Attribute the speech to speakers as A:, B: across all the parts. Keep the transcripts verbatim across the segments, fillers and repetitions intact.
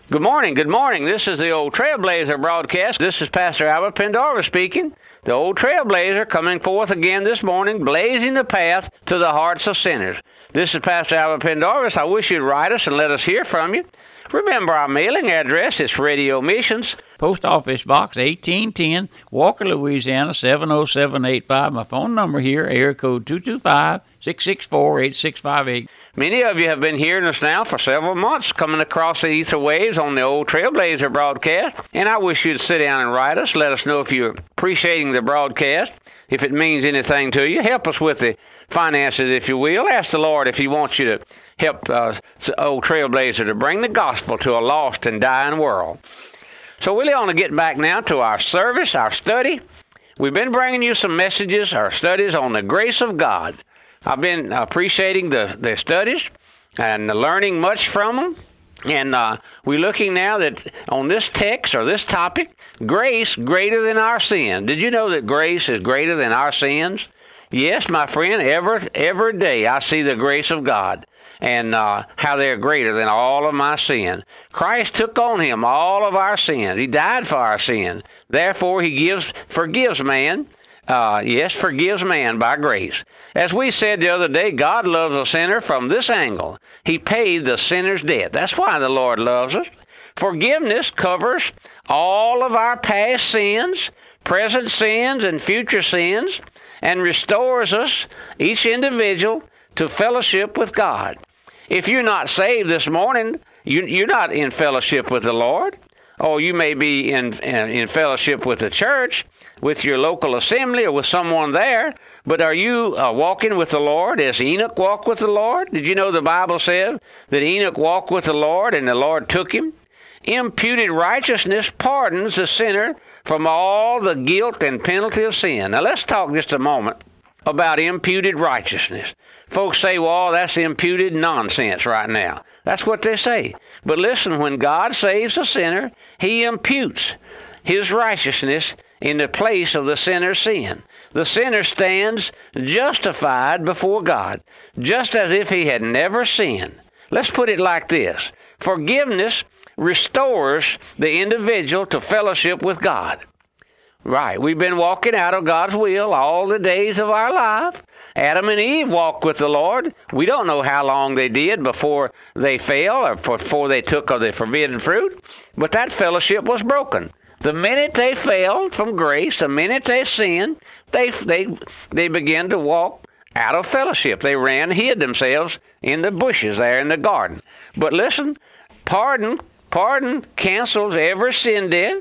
A: Good morning, good morning. This is the Old Trailblazer broadcast. This is Pastor Albert Pendarvis speaking. The Old Trailblazer coming forth again this morning, blazing the path to the hearts of sinners. This is Pastor Albert Pendarvis. I wish you'd write us and let us hear from you. Remember our mailing address. It's Radio Missions,
B: Post Office Box eighteen ten, Walker, Louisiana, seven oh seven eight five. My phone number here, area code two two five, six six four, eight six five eight.
A: Many of you have been hearing us now for several months coming across the ether waves on the Old Trailblazer broadcast, and I wish you'd sit down and write us. Let us know if you're appreciating the broadcast, if it means anything to you. Help us with the finances, if you will. Ask the Lord if he wants you to help uh, Old Trailblazer to bring the gospel to a lost and dying world. So we want to get back now to our service, our study. We've been bringing you some messages, our studies on the grace of God. I've been appreciating the, the studies and learning much from them. And uh, we're looking now that on this text or this topic, grace greater than our sin. Did you know that grace is greater than our sins? Yes, my friend, every, every day I see the grace of God and uh, how they're greater than all of my sin. Christ took on him all of our sins. He died for our sin. Therefore, he gives forgives man. Uh, yes, forgives man by grace. As we said the other day, God loves a sinner from this angle. He paid the sinner's debt. That's why the Lord loves us. Forgiveness covers all of our past sins, present sins, and future sins, and restores us, each individual, to fellowship with God. If you're not saved this morning, you, you're not in fellowship with the Lord. Or you may be in, in, in fellowship with the church, with your local assembly, or with someone there. But are you uh, walking with the Lord as Enoch walked with the Lord? Did you know the Bible says that Enoch walked with the Lord and the Lord took him? Imputed righteousness pardons the sinner from all the guilt and penalty of sin. Now let's talk just a moment about imputed righteousness. Folks say, well, that's imputed nonsense right now. That's what they say. But listen, when God saves a sinner, he imputes his righteousness in the place of the sinner's sin. The sinner stands justified before God, just as if he had never sinned. Let's put it like this. Forgiveness restores the individual to fellowship with God. Right, we've been walking out of God's will all the days of our life. Adam and Eve walked with the Lord. We don't know how long they did before they fell or before they took of the forbidden fruit, but that fellowship was broken. The minute they fell from grace, the minute they sinned, they they they began to walk out of fellowship. They ran, hid themselves in the bushes there in the garden. But listen, pardon, pardon cancels every sin debt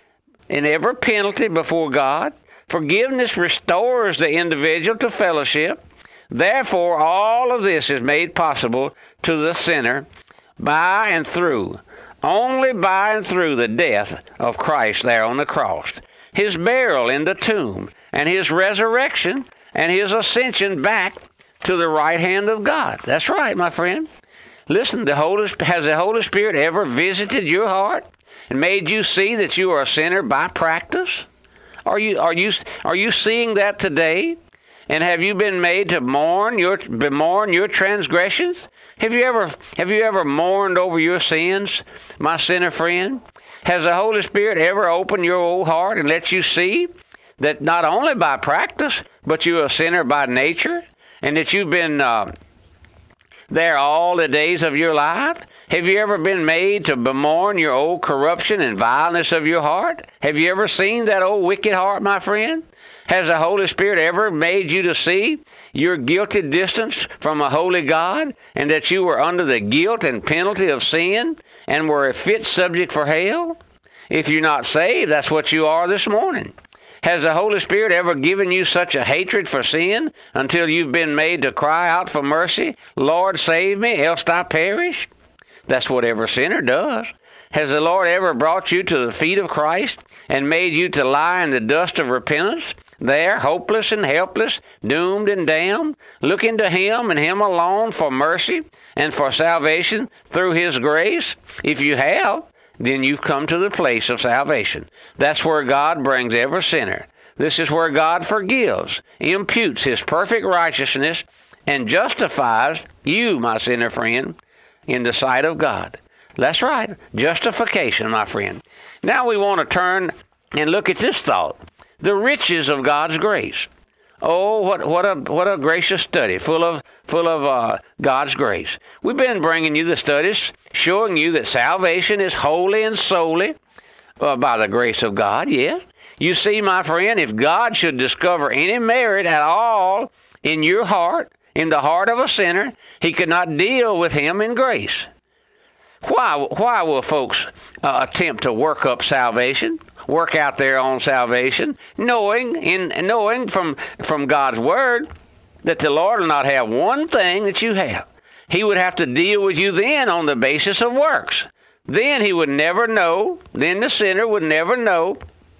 A: and every penalty before God. Forgiveness restores the individual to fellowship. Therefore, all of this is made possible to the sinner by and through, only by and through the death of Christ there on the cross, his burial in the tomb, and his resurrection, and his ascension back to the right hand of God. That's right, my friend. Listen, the Holy, has the Holy Spirit ever visited your heart and made you see that you are a sinner by practice? Are you are you are you seeing that today? And have you been made to mourn your bemourn your transgressions? Have you ever have you ever mourned over your sins, my sinner friend? Has the Holy Spirit ever opened your old heart and let you see that not only by practice, but you're a sinner by nature, and that you've been uh, there all the days of your life? Have you ever been made to bemourn your old corruption and vileness of your heart? Have you ever seen that old wicked heart, my friend? Has the Holy Spirit ever made you to see your guilty distance from a holy God, and that you were under the guilt and penalty of sin and were a fit subject for hell? If you're not saved, that's what you are this morning. Has the Holy Spirit ever given you such a hatred for sin until you've been made to cry out for mercy? Lord, save me, else I perish. That's what every sinner does. Has the Lord ever brought you to the feet of Christ and made you to lie in the dust of repentance, there, hopeless and helpless, doomed and damned, looking to him and him alone for mercy and for salvation through his grace? If you have, then you've come to the place of salvation. That's where God brings every sinner. This is where God forgives, imputes his perfect righteousness, and justifies you, my sinner friend, in the sight of God. That's right. Justification, my friend. Now we want to turn and look at this thought. The riches of God's grace. Oh, what what a what a gracious study, full of full of uh, God's grace. We've been bringing you the studies showing you that salvation is wholly and solely uh, by the grace of God. Yes. You see, my friend, if God should discover any merit at all in your heart, in the heart of a sinner, he could not deal with him in grace. Why why will folks uh, attempt to work up salvation? Work out their own salvation, knowing in knowing from from God's word that the Lord will not have one thing that you have. He would have to deal with you then on the basis of works. Then he would never know, then the sinner would never know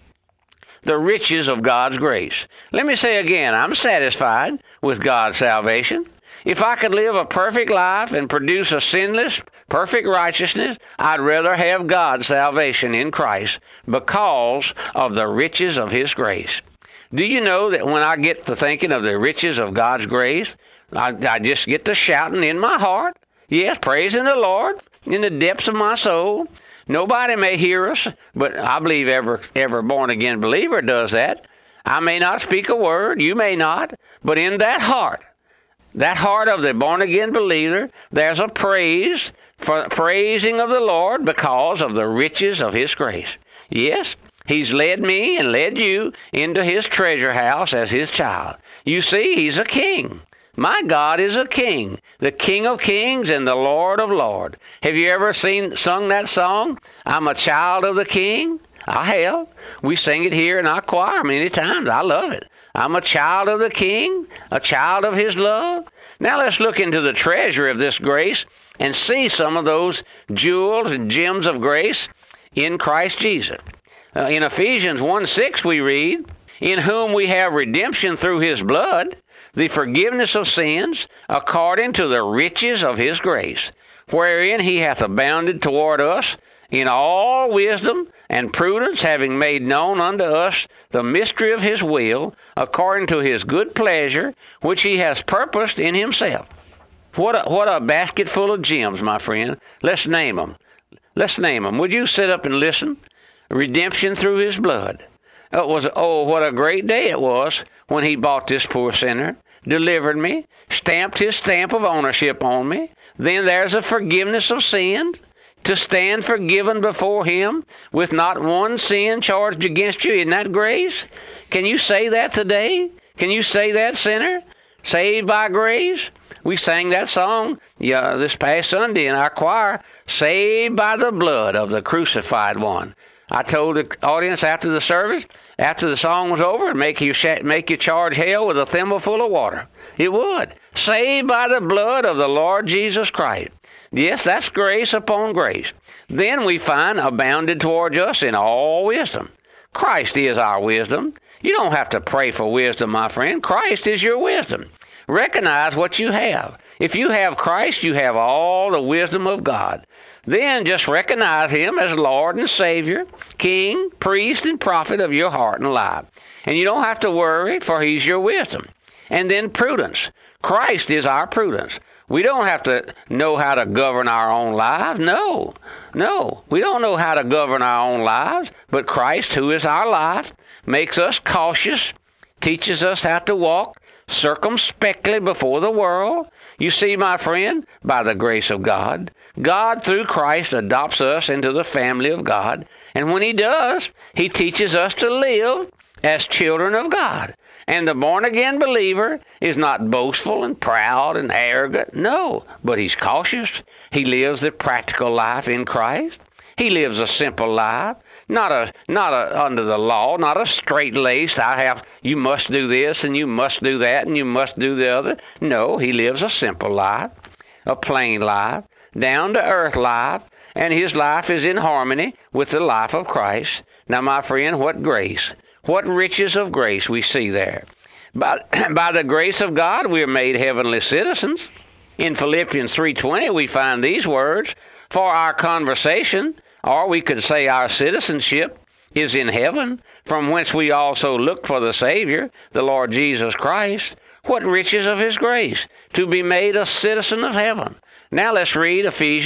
A: the riches of God's grace. Let me say again, I'm satisfied with God's salvation. If I could live a perfect life and produce a sinless, perfect righteousness, I'd rather have God's salvation in Christ because of the riches of his grace. Do you know that when I get to thinking of the riches of God's grace, I, I just get to shouting in my heart, yes, praising the Lord in the depths of my soul. Nobody may hear us, but I believe every, every born-again believer does that. I may not speak a word, you may not, but in that heart, that heart of the born-again believer, there's a praise, for praising of the Lord because of the riches of his grace. Yes, he's led me and led you into his treasure house as his child. You see, he's a king. My God is a king, the King of kings and the Lord of lords. Have you ever seen sung that song, I'm a child of the king? I have. We sing it here in our choir many times. I love it. I'm a child of the king, a child of his love. Now let's look into the treasure of this grace and see some of those jewels and gems of grace in Christ Jesus. Uh, in Ephesians one six we read, in whom we have redemption through his blood, the forgiveness of sins, according to the riches of his grace, wherein he hath abounded toward us in all wisdom and prudence, having made known unto us the mystery of his will, according to his good pleasure, which he has purposed in himself. What a, what a basket full of gems, my friend. Let's name them. Let's name them. Would you sit up and listen? Redemption through his blood. It was, oh, what a great day it was when he bought this poor sinner, delivered me, stamped his stamp of ownership on me. Then there's a forgiveness of sins, to stand forgiven before him with not one sin charged against you. Isn't that grace? Can you say that today? Can you say that, sinner? Saved by grace? We sang that song yeah, this past Sunday in our choir, saved by the blood of the crucified one. I told the audience after the service, after the song was over, make you make you charge hell with a thimble full of water. It would. Saved by the blood of the Lord Jesus Christ. Yes, that's grace upon grace. Then we find abounded towards us in all wisdom. Christ is our wisdom. You don't have to pray for wisdom, my friend. Christ is your wisdom. Recognize what you have. If you have Christ, you have all the wisdom of God. Then just recognize him as Lord and Savior, King, priest, and prophet of your heart and life. And you don't have to worry, for he's your wisdom. And then prudence. Christ is our prudence. We don't have to know how to govern our own lives. No, no. We don't know how to govern our own lives. But Christ, who is our life, makes us cautious, teaches us how to walk circumspectly before the world. You see, my friend, by the grace of God, God through Christ adopts us into the family of God. And when he does, he teaches us to live as children of God. And the born-again believer is not boastful and proud and arrogant. No, but he's cautious. He lives the practical life in Christ. He lives a simple life, not a not a under the law, not a straight-laced, I have, you must do this and you must do that and you must do the other. No, he lives a simple life, a plain life, down-to-earth life, and his life is in harmony with the life of Christ. Now, my friend, what grace. What riches of grace we see there. By, by the grace of God, we are made heavenly citizens. In Philippians three twenty, we find these words, for our conversation, or we could say our citizenship, is in heaven, from whence we also look for the Savior, the Lord Jesus Christ. What riches of his grace, to be made a citizen of heaven. Now let's read Ephesians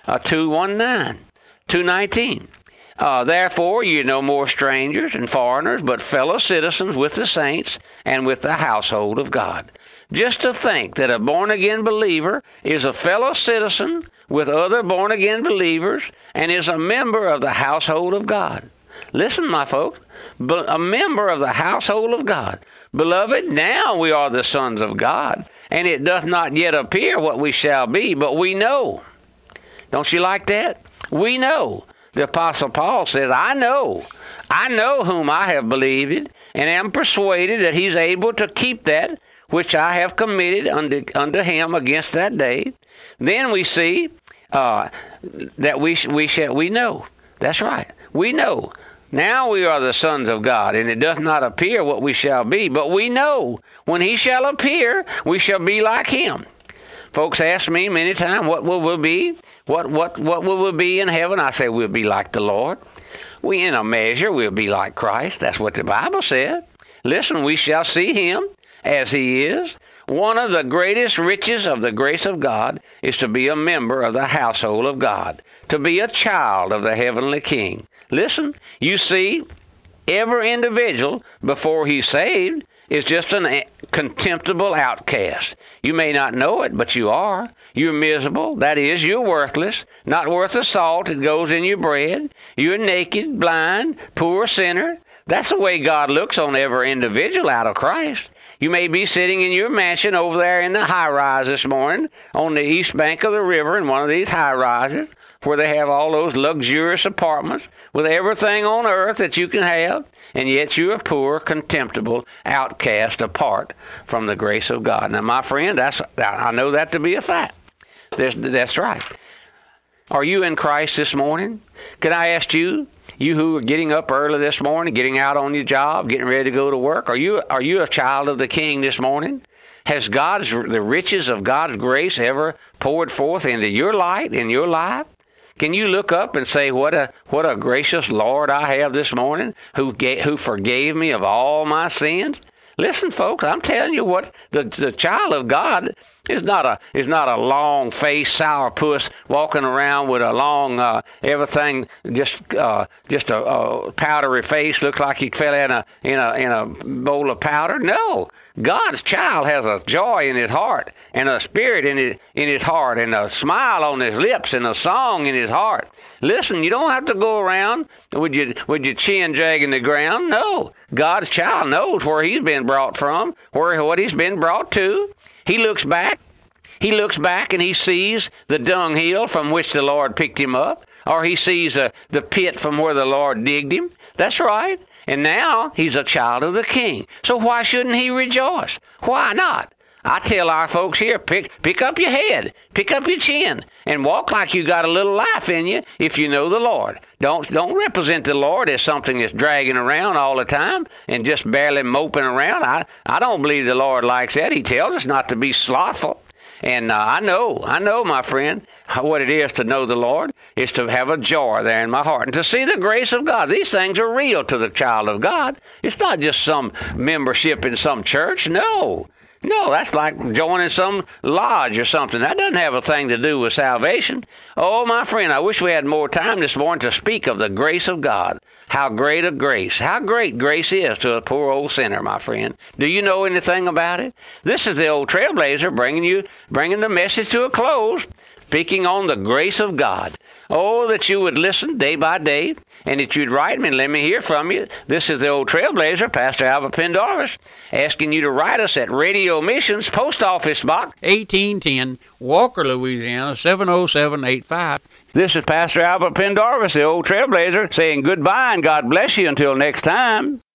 A: uh, two one nine, two nineteen. Uh, Therefore, ye are no more strangers and foreigners, but fellow citizens with the saints and with the household of God. Just to think that a born-again believer is a fellow citizen with other born-again believers and is a member of the household of God. Listen, my folks, a member of the household of God. Beloved, now we are the sons of God, and it doth not yet appear what we shall be, but we know. Don't you like that? We know. The Apostle Paul says, I know. I know whom I have believed, and am persuaded that he's able to keep that which I have committed unto, unto him against that day. Then we see uh, that we, we, shall, we know. That's right. We know. Now we are the sons of God, and it doth not appear what we shall be, but we know when he shall appear, we shall be like him. Folks ask me many times, what will we be? What what what will we be in heaven? I say we'll be like the Lord. We, in a measure, will be like Christ. That's what the Bible said. Listen, we shall see him as he is. One of the greatest riches of the grace of God is to be a member of the household of God, to be a child of the heavenly King. Listen, you see, every individual, before he's saved, is just a contemptible outcast. You may not know it, but you are. You're miserable. That is, you're worthless, not worth the salt that goes in your bread. You're naked, blind, poor sinner. That's the way God looks on every individual out of Christ. You may be sitting in your mansion over there in the high-rise this morning on the east bank of the river in one of these high-rises where they have all those luxurious apartments with everything on earth that you can have, and yet you're a poor, contemptible outcast apart from the grace of God. Now, my friend, that's I know that to be a fact. That's, that's right. Are you in Christ this morning? Can I ask you, you who are getting up early this morning, getting out on your job, getting ready to go to work, are you are you a child of the King this morning? Has God's the riches of God's grace ever poured forth into your light, in your life? Can you look up and say, what a what a gracious Lord I have this morning, who ga- who forgave me of all my sins? Listen, folks, I'm telling you what, the the child of God is not a is not a long-faced sourpuss walking around with a long uh, everything just uh, just a, a powdery face, looks like he fell in a in a in a bowl of powder. No, God's child has a joy in his heart and a spirit in his in his heart and a smile on his lips and a song in his heart. Listen, you don't have to go around with your, with your chin dragging the ground. No, God's child knows where he's been brought from, where what he's been brought to. He looks back. He looks back and he sees the dunghill from which the Lord picked him up, or he sees uh, the pit from where the Lord digged him. That's right. And now he's a child of the King. So why shouldn't he rejoice? Why not? I tell our folks here, pick pick up your head, pick up your chin, and walk like you got a little life in you if you know the Lord. Don't don't represent the Lord as something that's dragging around all the time and just barely moping around. I, I don't believe the Lord likes that. He tells us not to be slothful. And uh, I know, I know, my friend, what it is to know the Lord is to have a joy there in my heart and to see the grace of God. These things are real to the child of God. It's not just some membership in some church. No. No, that's like joining some lodge or something. That doesn't have a thing to do with salvation. Oh, my friend, I wish we had more time this morning to speak of the grace of God. How great a grace. How great grace is to a poor old sinner, my friend. Do you know anything about it? This is the old Trailblazer bringing you, bringing the message to a close, speaking on the grace of God. Oh, that you would listen day by day, and that you'd write me and let me hear from you. This is the old Trailblazer, Pastor Albert Pendarvis, asking you to write us at Radio Missions, Post Office Box
B: eighteen ten, Walker, Louisiana, seven oh seven eight five.
A: This is Pastor Albert Pendarvis, the old Trailblazer, saying goodbye and God bless you until next time.